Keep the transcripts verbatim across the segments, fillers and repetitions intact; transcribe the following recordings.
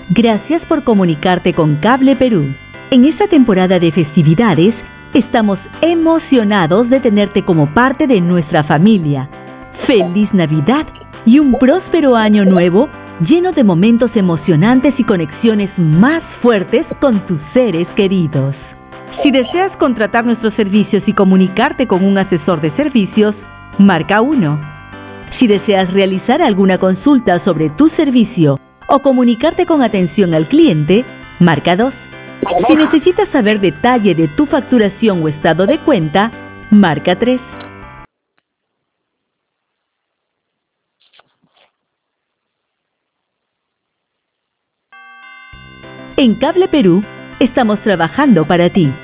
Gracias por comunicarte con Cable Perú. En esta temporada de festividades, estamos emocionados de tenerte como parte de nuestra familia. ¡Feliz Navidad y un próspero año nuevo lleno de momentos emocionantes y conexiones más fuertes con tus seres queridos! Si deseas contratar nuestros servicios y comunicarte con un asesor de servicios, marca uno. Si deseas realizar alguna consulta sobre tu servicio o comunicarte con atención al cliente, marca dos. Si necesitas saber detalle de tu facturación o estado de cuenta, marca tres. En Cable Perú, estamos trabajando para ti.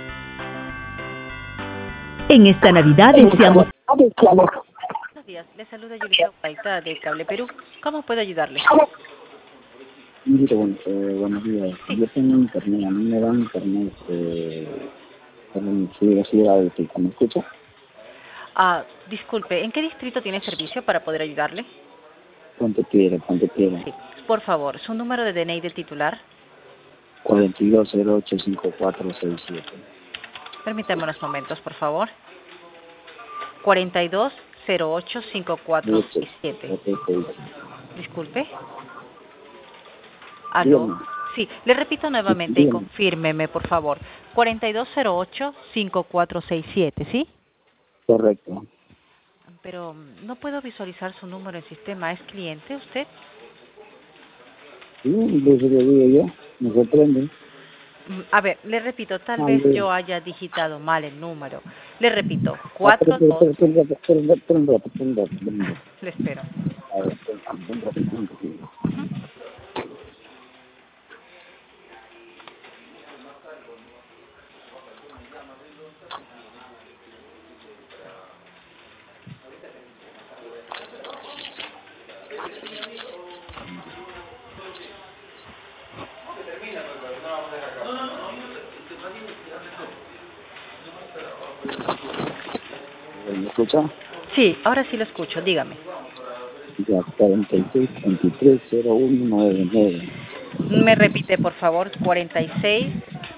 En esta Navidad deseamos... Buenos días, le saluda Yulisa Paita de Cable Perú. ¿Cómo puedo ayudarle? Mire, bueno, eh, buenos días. Sí. Yo tengo internet, a mí me dan internet, eh, en mi ciudad de Pico, ¿me escucha? Ah, disculpe, ¿en qué distrito tiene servicio para poder ayudarle? Cuánto quiere, cuánto quiere. Sí, por favor, su número de D N I del titular. cuatro dos cero ocho cinco cuatro seis siete. Permítame unos momentos, por favor. cuatro dos cero ocho cinco cuatro seis siete. Disculpe. ¿Aló? Dígame. Sí, le repito nuevamente y Dígame. confírmeme, por favor. cuatro dos cero ocho cinco cuatro seis siete, ¿sí? Correcto. Pero mm, no puedo visualizar su número en sistema. ¿Es cliente usted? Sí, desde lo digo yo, me sorprende. Mm, A ver, le repito, tal Ah, vez bien. yo haya digitado mal el número. Le repito, Ah, cuatro pero, dos. pero, pero, pero, pero, pero, pero, pero, pero, pero, pero, pero, Le espero. a ver, pero, pero, pero, pero, pero, Ujú. ¿me escucha? Sí, ahora sí lo escucho, dígame. Ya, cuarenta y seis veintitrés cero uno noventa y nueve. Me repite, por favor, cuarenta y seis.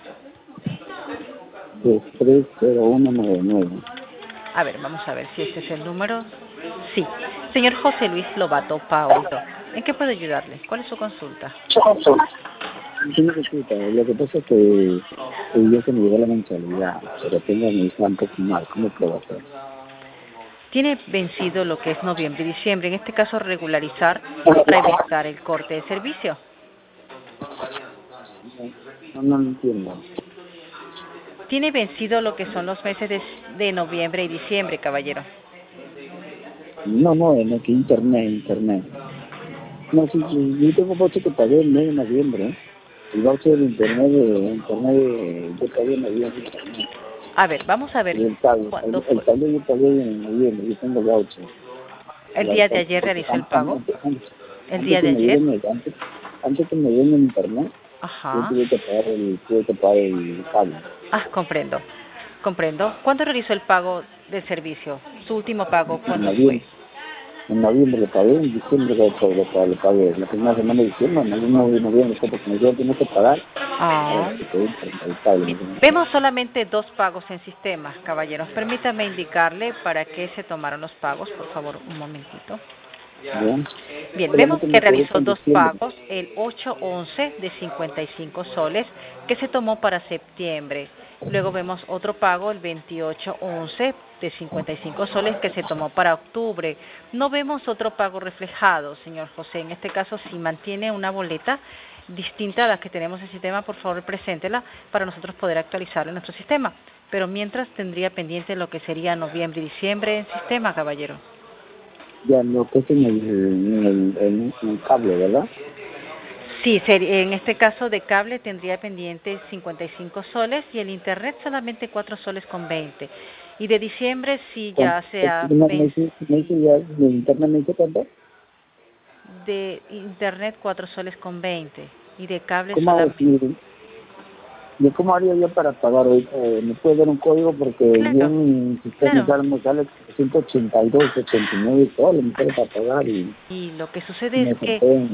veintitrés cero uno noventa y nueve. A ver, vamos a ver si este es el número. Sí. Señor José Luis Lobato Paulo, ¿en qué puedo ayudarle? ¿Cuál es su consulta? Sí, disculpa, lo que pasa es que eh, yo se me llegó la mensualidad, pero tengo mi hija un poco mal, ¿cómo puedo hacer? Tiene vencido lo que es noviembre y diciembre. En este caso, regularizar para evitar el corte de servicio. No, no, no entiendo. Tiene vencido lo que son los meses de, de noviembre y diciembre, caballero. No, no, en el que internet, internet. No, sí, sí, yo tengo voucher que pagué el mes de noviembre, ¿eh? El voucher de internet, de internet, de, yo pagué en noviembre. Internet. A ver, vamos a ver Y el cable, cuándo el, el fue. cable yo pagué en noviembre, yo tengo voucher. El La- día de la- ayer porque realizó el an- pago. Antes, antes, El antes día que de me ayer. den el, antes, antes que me den el internet, yo Ajá. tuve que pagar el, tuve que pagar el cable. Ah, comprendo. Comprendo. ¿Cuándo realizó el pago del servicio? Su último pago, En ¿cuándo fue? noviembre, en noviembre lo pagué, en diciembre lo, lo, lo, lo pagué. La primera semana de diciembre, en noviembre, de noviembre fue porque me dijeron que no que pagar. Ah. Ahora se quedó el cable. Bien. me dijeron. Vemos solamente dos pagos en sistema, caballeros. Permítame indicarle para qué se tomaron los pagos, por favor, un momentito. Bien. Bien, vemos Solamente que me quedé realizó con dos diciembre. pagos, el ocho once de cincuenta y cinco soles, que se tomó para septiembre. Luego vemos otro pago, el veintiocho once de cincuenta y cinco soles, que se tomó para octubre. No vemos otro pago reflejado, señor José. En este caso, si mantiene una boleta distinta a las que tenemos en el sistema, por favor, preséntela para nosotros poder actualizarla en nuestro sistema. Pero mientras tendría pendiente lo que sería noviembre y diciembre en sistema, caballero. Ya lo que es en el, en el, en el cable, ¿verdad? Sí, seri- en este caso de cable tendría pendiente cincuenta y cinco soles y el internet solamente cuatro soles con veinte. Y de diciembre sí Con, ya se ha me, me, dice- me vencido. dice ya, de internet me dice cuánto. De internet cuatro soles con veinte y de cable ¿Cómo hago? solamente. Mire, ¿de cómo haría yo para pagar hoy? Eh, ¿Me puede dar un código? Porque yo Claro, en mi sistema claro. sale, me sale ciento ochenta y dos, ochenta y nueve soles, me sale para pagar y Y lo que sucede es me que sorprende.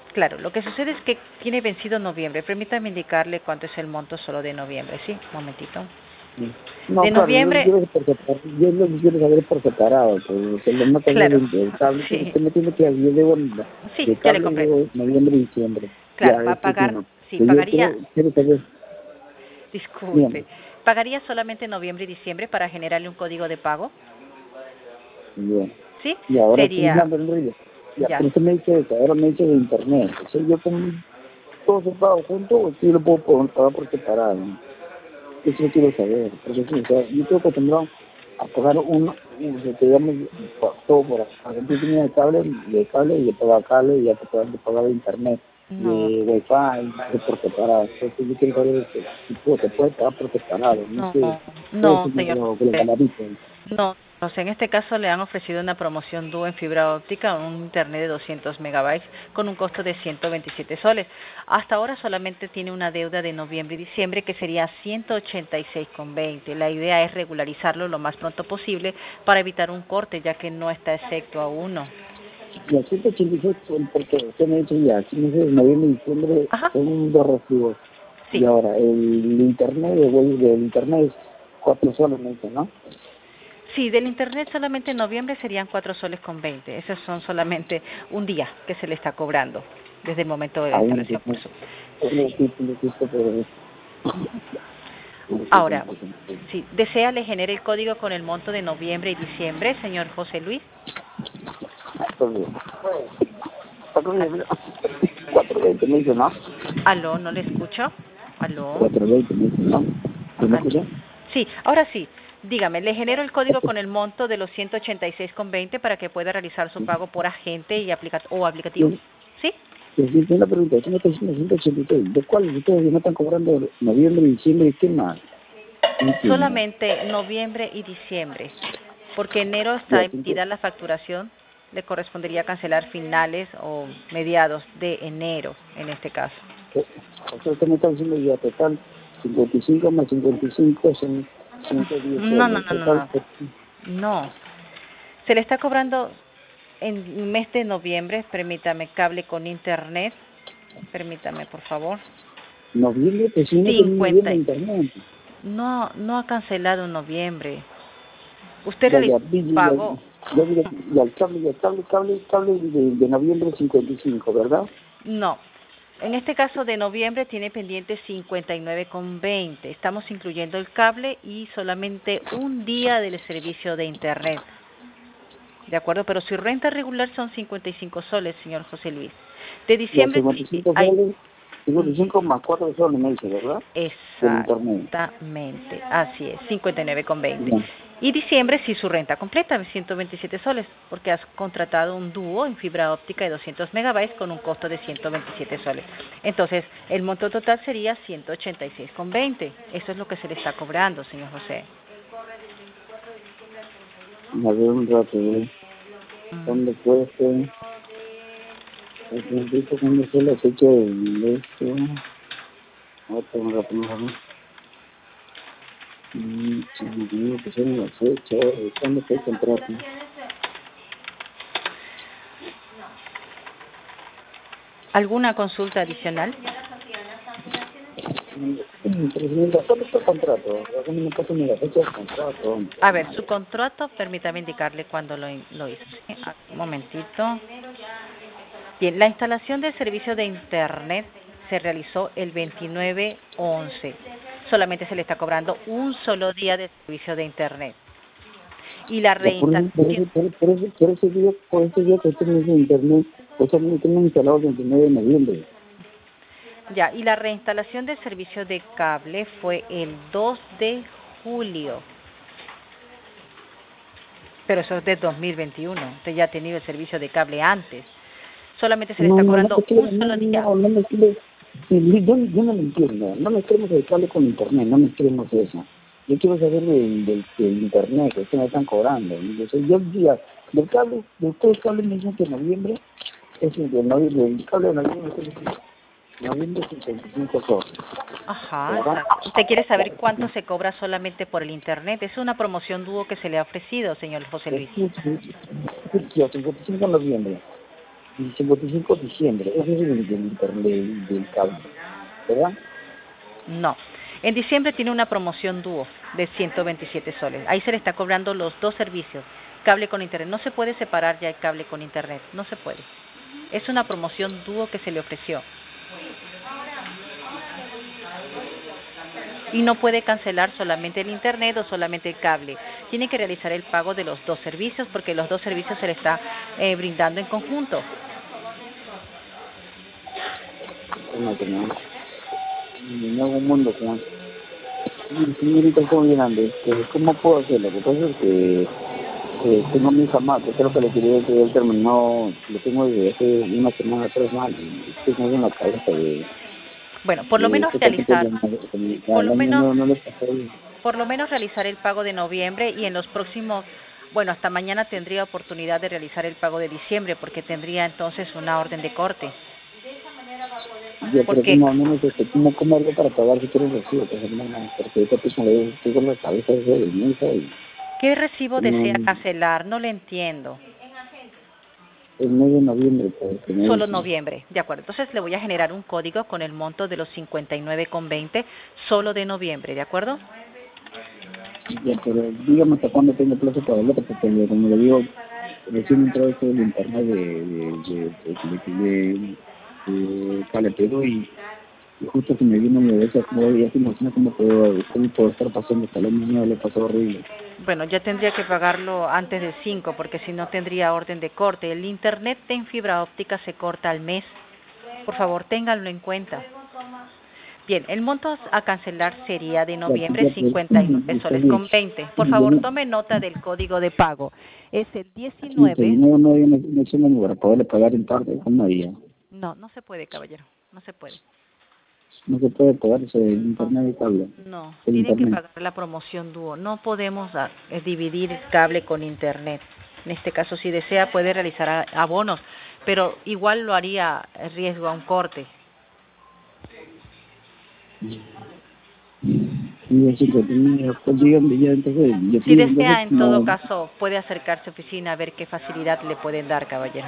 Claro, lo que sucede es que tiene vencido noviembre. Permítame indicarle cuánto es el monto solo de noviembre, ¿sí? Un momentito. No, De claro, yo lo noviembre, quiero por separado, yo lo quiero saber por separado, pues se lo mata claro, del, del cable, que sí, usted me tiene que, yo debo, sí, de ya le cable comprendo. debo noviembre y diciembre, Claro, ya, va a este es pagar, uno, sí, que yo pagaría, quiero, quiero saber, disculpe, dígame, pagaría solamente noviembre y diciembre para generarle un código de pago, bien, ¿sí? y ahora estoy Sería, hablando en río, ya, ya, pero usted me dice eso, ahora me dice de internet, o sea, yo como todo se paga junto, o si lo puedo po- pagar por separado, eso yo quiero saber, porque sí, o sea, yo estoy acostumbrado a pagar uno, un, que digamos, pa- todo por acá. Yo tenía el cable, de cable y de pagar cable y ya te pagar de pagar de internet, no, de wifi, de por separado. Entonces yo quiero saber que si puedo, te puedes pagar por separado, no no, sé, todo eso no, me señor. lo que lo canalizo. No, o sea, en este caso le han ofrecido una promoción dúo en fibra óptica, un internet de doscientos megabytes con un costo de ciento veintisiete soles. Hasta ahora solamente tiene una deuda de noviembre y diciembre que sería ciento ochenta y seis con veinte. La idea es regularizarlo lo más pronto posible para evitar un corte, ya que no está excepto a uno. Y a ciento ochenta y seis, son porque usted me dice ya, si no sé, noviembre y diciembre Ajá, son dos recibos. Y sí. ahora, el internet, el, el internet es cuatro soles, me dice, ¿no? Sí, del internet solamente en noviembre serían cuatro soles con veinte. Esos son solamente un día que se le está cobrando desde el momento de la Ahí no instalación, sé, por no supuesto. sé, Sí. sí, sí, sí, sí, pero no sé Ahora, cuánto es. si desea, le genere el código con el monto de noviembre y diciembre, señor José Luis. Está bien. Está Al- bien, cuatro veinte me dice, ¿no? Aló, no le escucho. Aló. cuatro veinte me dice, ¿no? ¿Sí me Al- escucha? Sí, ahora sí. Dígame, le genero el código con el monto de los ciento ochenta y seis con veinte para que pueda realizar su pago por agente y aplica o aplicativo. Sí, ¿Sí? sí, sí, una pregunta, ¿usted me está diciendo ciento ochenta y seis? ¿De cuáles ustedes me están cobrando noviembre, diciembre y qué más? No entiendo. Solamente noviembre y diciembre, porque enero está Ya, cinco. emitida la facturación, le correspondería cancelar finales o mediados de enero en este caso. O sea, usted me está diciendo ya total cincuenta y cinco más cincuenta y cinco son ciento diez No, no, soles. no, no, Total, no. No. Se le está cobrando en el mes de noviembre, permítame, cable con internet, permítame, por favor. noviembre, pues si no tenía cincuenta. noviembre internet. No, no ha cancelado noviembre. Usted Ya, ya, realizó vi, ya, pago. ya, ya, ya, el cable, ya, cable, cable, cable de, de noviembre cincuenta y cinco, ¿verdad? No. En este caso de noviembre tiene pendiente cincuenta y nueve con veinte. Estamos incluyendo el cable y solamente un día del servicio de internet. ¿De acuerdo? Pero su renta regular son cincuenta y cinco soles, señor José Luis. De Ya, diciembre cincuenta y sí cinco hay. soles, cincuenta y cinco más cuatro soles me dice, ¿verdad? Del internet. Exactamente, así es, cincuenta y nueve con veinte. Ya. Y diciembre sí su renta completa, ciento veintisiete soles, porque has contratado un dúo en fibra óptica de doscientos megabytes con un costo de ciento veintisiete soles. Entonces, el monto total sería ciento ochenta y seis con veinte. Eso es lo que se le está cobrando, señor José. A ver un rato, ¿eh? Mm. ¿Dónde puede ser? ¿Dónde cuándo fue la fecha de esto? Otra un rato, ¿no? Mm, se me olvidó que son las fechas, ¿de cuándo fue el contrato? ¿Alguna consulta adicional? Mm, Presidenta, ¿cuándo fue el contrato? Hágame una cosa en la fecha del contrato. A ver, su contrato, permítame indicarle cuándo lo, lo hizo. ¿Sí? Ah, un momentito. Bien, la instalación del servicio de Internet se realizó el veintinueve once. Solamente se le está cobrando un solo día de servicio de Internet. Y la Ya, por, eso, por, reinstalación, eso, por, por, eso, por ese día, por ese día que usted me dice internet, pues también tengo instalado el veintinueve de noviembre. ya, y la reinstalación del servicio de cable fue el dos de julio. Pero eso es de dos mil veintiuno. Usted ya ha tenido el servicio de cable antes. Solamente se le No, está no, no cobrando me quiero, un no, solo día. no, no me quiero, sí, yo, yo no lo entiendo, no me queremos el cable con internet, no me queremos eso. Yo quiero saber del, del, del internet que ustedes me están cobrando. Yo, sé, yo el día del cable, de ustedes cable me dicen que en noviembre, es el de noviembre, el cable de noviembre es noviembre cincuenta y cinco soles, Ajá, ¿verdad? exacto. ¿Usted quiere saber cuánto se cobra solamente por el Internet? Es una promoción dúo que se le ha ofrecido, señor José Sí, Luis. sí, sí, sí, cincuenta y cinco de noviembre. Y cincuenta y cinco de diciembre, ese es el del internet del, del cable, ¿verdad? No. En diciembre tiene una promoción dúo de ciento veintisiete soles. Ahí se le está cobrando los dos servicios, cable con internet. No se puede separar ya el cable con internet, no se puede. Es una promoción dúo que se le ofreció. Y no puede cancelar solamente el internet o solamente el cable. Tiene que realizar el pago de los dos servicios porque los dos servicios se le está eh, brindando en conjunto. No, que no. En algún mundo, como... Señorita, ¿cómo viene? Este, ¿cómo puedo hacerlo? Lo que pasa es que eh, tengo a mi hija más, que creo que le quería que él terminó, lo tengo desde hace una semana, tres más, y estoy en la cabeza de... Bueno, por lo de menos este realizar, capítulo, por al lo año menos, no, no le pasó bien. por lo menos realizar el pago de noviembre y en los próximos, bueno, hasta mañana tendría oportunidad de realizar el pago de diciembre porque tendría entonces una orden de corte. Yo creo que Porque, más o menos, este, ¿cómo, cómo hago para pagar si quiero un recibo? Pues, hermana, porque esta persona le estoy con la cabeza de mi hija y ¿qué recibo no, desea cancelar? No le entiendo. el mes de noviembre, pues, que me Solo dicen. noviembre, de acuerdo. Entonces le voy a generar un código con el monto de los cincuenta y nueve con veinte solo de noviembre, ¿de acuerdo? Ya, pero dígame hasta cuándo tengo plazo para el otro, porque como le digo, recién entró esto del internet de, de, de, de, de, de, de Cale Perú y, y justo que me vino mi bebé, como ya se imagina cómo puedo, cómo puedo estar pasando hasta el año nuevo, le pasó horrible. Bueno, ya tendría que pagarlo antes del cinco porque si no tendría orden de corte. El internet en fibra óptica se corta al mes. Por favor, ténganlo en cuenta. Bien, el monto a cancelar sería de Ya, noviembre ya, pues, cincuenta y nueve está soles bien. con veinte. Por Y yo favor, no, tome nota del código de pago. Es el sí, pero diecinueve. no, no, no, no sé cómo para poderle pagar en parte, ¿cómo haría? No, no se puede, caballero. No se puede. No se puede pagar ese No, internet de cable, no. el Tiene que internet. pagar la promoción dúo. No podemos ah, eh, dividir cable con internet. En este caso, si desea, puede realizar a- abonos, pero igual lo haría eh, riesgo a un corte. Y así que tenía, pues díganme ya, entonces, yo Si pido, entonces, desea, en todo como, caso, puede acercarse a oficina a ver qué facilidad le pueden dar, caballero.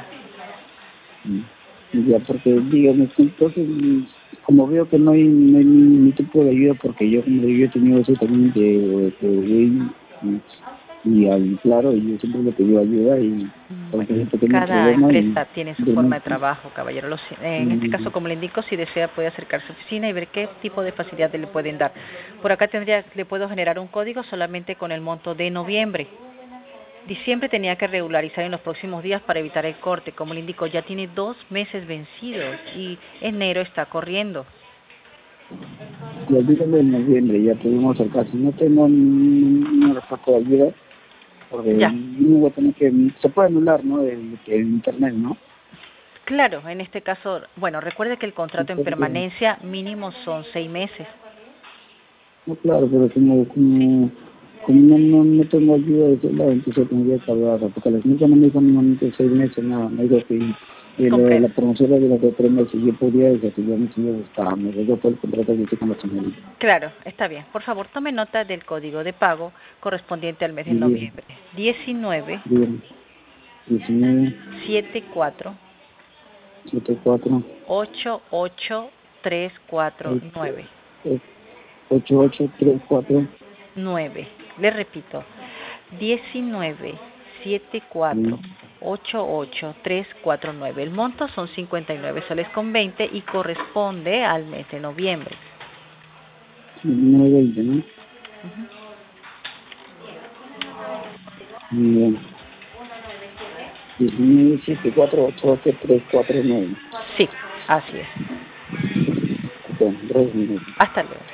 ya, porque díganme, entonces, como veo que no hay, no hay ningún tipo de ayuda, porque yo, como digo, yo he tenido eso también de, de, de, y, y al claro, y yo siempre le pedí ayuda y para que gente tenga un Cada problema y, empresa tiene su forma de realmente, trabajo, caballero. Los- eh, en este y, caso, como le indico, si desea puede acercarse a oficina y ver qué tipo de facilidad le pueden dar. Por acá tendría, le puedo generar un código solamente con el monto de noviembre. Diciembre tenía que regularizar en los próximos días para evitar el corte. Como le indico, ya tiene dos meses vencidos y enero está corriendo. y al día de noviembre ya pudimos acercar, si no tengo ninguna respuesta de ayuda, porque Ya, no voy a tener que, se puede anular, ¿no?, el, el internet, ¿no? claro, en este caso, bueno, recuerde que el contrato en Entonces, permanencia mínimo son seis meses. no, claro, pero como, como, como no, no, no tengo ayuda de ese lado, entonces tendría que hablar, porque la señora no me dijo normalmente seis meses, nada, me dijo que eh, lo, la Comprendo. promoción era de los de tres meses, yo podría desactivarme si yo gustaba, me dio por el contrato que hice con la señorita. Claro, está bien. Por favor, tome nota del código de pago correspondiente al mes de Y bien, noviembre. diecinueve bien, diecinueve, setenta y cuatro setenta y cuatro, ochenta y ocho treinta y cuatro nueve. ocho ocho tres cuatro, nueve. Le repito, diecinueve setenta y cuatro ochenta y ocho treinta y cuatro nueve. El monto son cincuenta y nueve soles con veinte y corresponde al mes de noviembre. nueve veinte, ¿no? Ujú. Muy bien. diecinueve setenta y cuatro ocho ocho tres cuatro nueve. Sí, así es. Ok, gracias. Hasta luego.